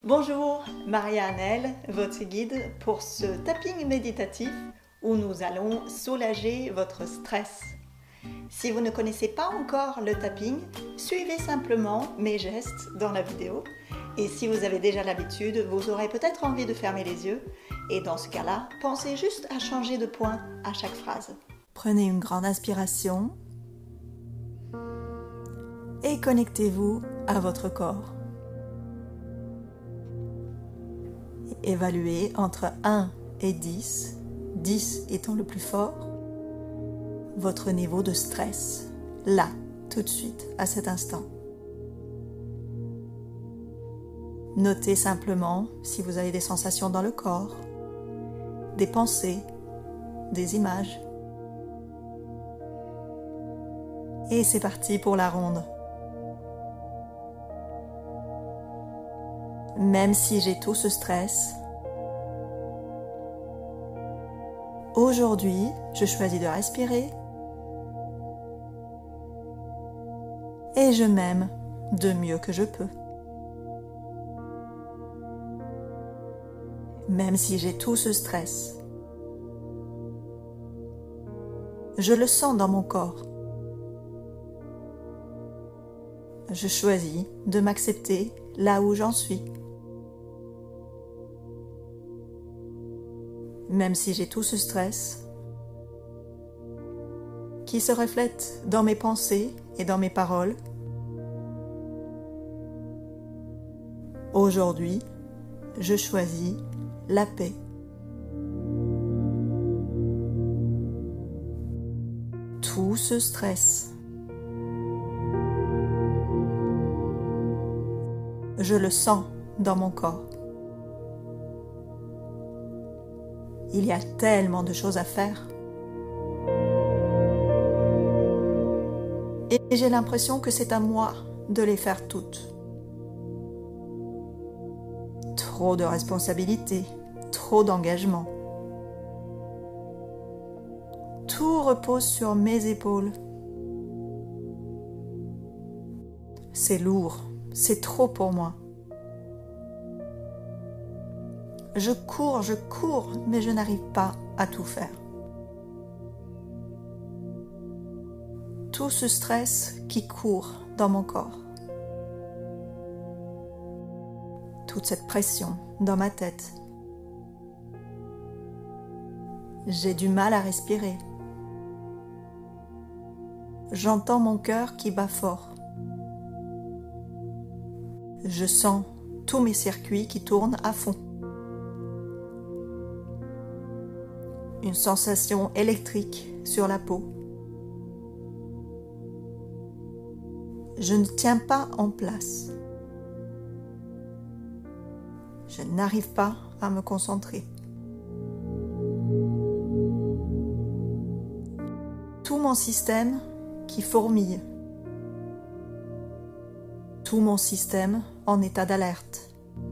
Bonjour, Maria-Annelle, votre guide pour ce tapping méditatif où nous allons soulager votre stress. Si vous ne connaissez pas encore le tapping, suivez simplement mes gestes dans la vidéo. Et si vous avez déjà l'habitude, vous aurez peut-être envie de fermer les yeux. Et dans ce cas-là, pensez juste à changer de point à chaque phrase. Prenez une grande inspiration et connectez-vous à votre corps. Évaluez entre 1 et 10, 10 étant le plus fort, votre niveau de stress, là, tout de suite, à cet instant. Notez simplement si vous avez des sensations dans le corps, des pensées, des images. Et c'est parti pour la ronde. Même si j'ai tout ce stress, aujourd'hui, je choisis de respirer et je m'aime de mieux que je peux. Même si j'ai tout ce stress, je le sens dans mon corps. Je choisis de m'accepter là où j'en suis. Même si j'ai tout ce stress qui se reflète dans mes pensées et dans mes paroles, aujourd'hui, je choisis la paix. Tout ce stress, je le sens dans mon corps. Il y a tellement de choses à faire. Et j'ai l'impression que c'est à moi de les faire toutes. Trop de responsabilités, trop d'engagement. Tout repose sur mes épaules. C'est lourd, c'est trop pour moi. Je cours, mais je n'arrive pas à tout faire. Tout ce stress qui court dans mon corps. Toute cette pression dans ma tête. J'ai du mal à respirer. J'entends mon cœur qui bat fort. Je sens tous mes circuits qui tournent à fond. Une sensation électrique sur la peau. Je ne tiens pas en place. Je n'arrive pas à me concentrer. Tout mon système qui fourmille. Tout mon système en état d'alerte.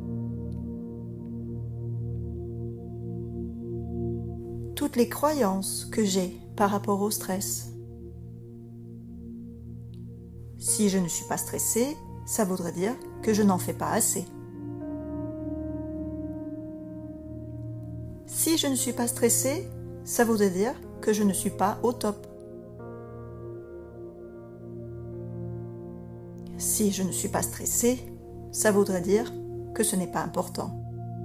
Toutes les croyances que j'ai par rapport au stress. Si je ne suis pas stressée, ça voudrait dire que je n'en fais pas assez. Si je ne suis pas stressée, ça voudrait dire que je ne suis pas au top. Si je ne suis pas stressée, ça voudrait dire que ce n'est pas important.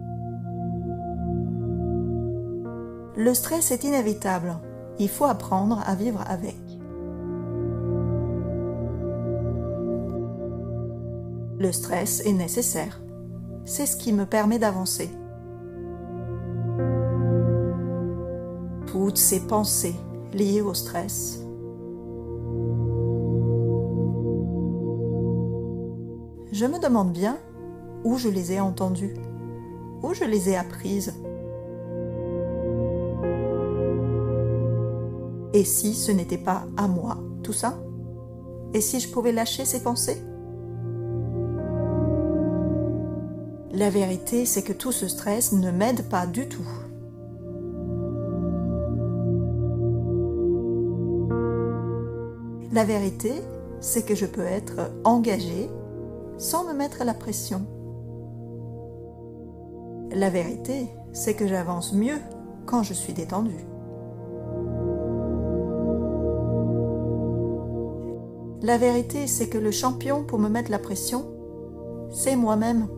Le stress est inévitable. Il faut apprendre à vivre avec. Le stress est nécessaire. C'est ce qui me permet d'avancer. Toutes ces pensées liées au stress. Je me demande bien où je les ai entendues, où je les ai apprises. Et si ce n'était pas à moi, tout ça? Et si je pouvais lâcher ces pensées? La vérité, c'est que tout ce stress ne m'aide pas du tout. La vérité, c'est que je peux être engagée sans me mettre la pression. La vérité, c'est que j'avance mieux quand je suis détendue. La vérité, c'est que le champion pour me mettre la pression, c'est moi-même.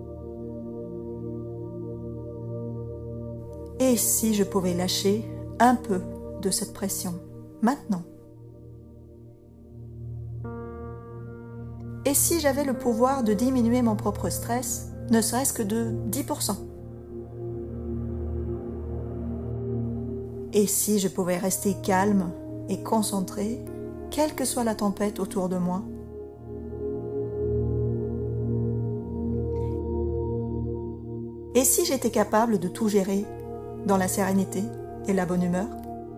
Et si je pouvais lâcher un peu de cette pression, maintenant? Et si j'avais le pouvoir de diminuer mon propre stress, ne serait-ce que de 10%? Et si je pouvais rester calme et concentré, quelle que soit la tempête autour de moi? Et si j'étais capable de tout gérer dans la sérénité et la bonne humeur?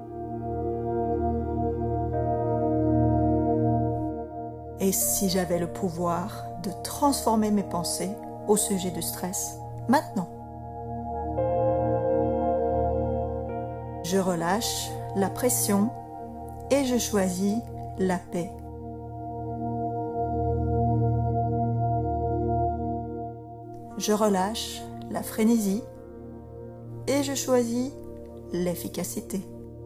Et si j'avais le pouvoir de transformer mes pensées au sujet du stress, maintenant? Je relâche la pression et je choisis la paix. Je relâche la frénésie et je choisis l'efficacité.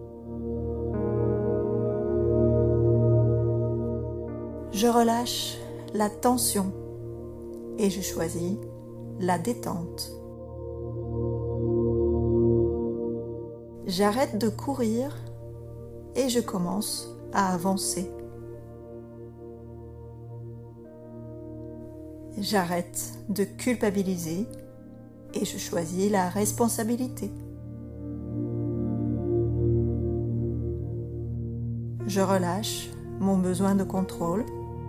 Je relâche la tension et je choisis la détente. J'arrête de courir et je commence à avancer. J'arrête de culpabiliser et je choisis la responsabilité. Je relâche mon besoin de contrôle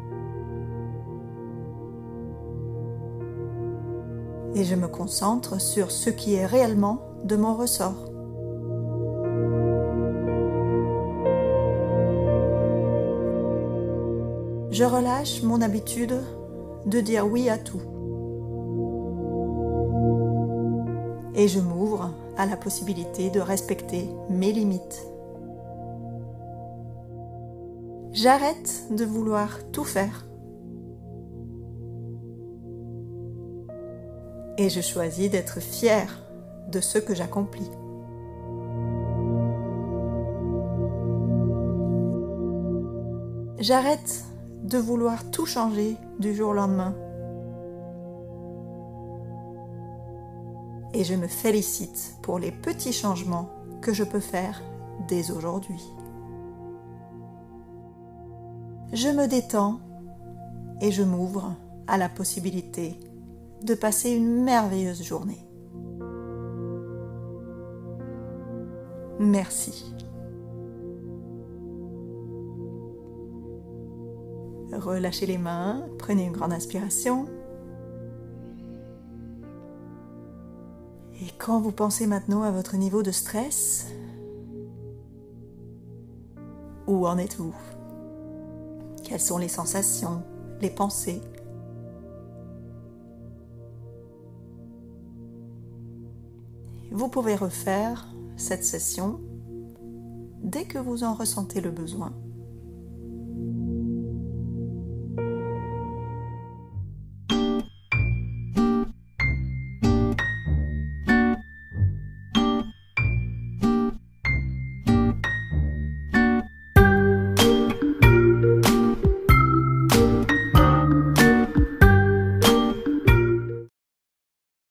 et je me concentre sur ce qui est réellement de mon ressort. Je relâche mon habitude de dire oui à tout. Et je m'ouvre à la possibilité de respecter mes limites. J'arrête de vouloir tout faire. Et je choisis d'être fière de ce que j'accomplis. J'arrête de vouloir tout changer du jour au lendemain. Et je me félicite pour les petits changements que je peux faire dès aujourd'hui. Je me détends et je m'ouvre à la possibilité de passer une merveilleuse journée. Merci. Relâchez les mains, prenez une grande inspiration. Et quand vous pensez maintenant à votre niveau de stress, où en êtes-vous? Quelles sont les sensations, les pensées? Vous pouvez refaire cette session dès que vous en ressentez le besoin.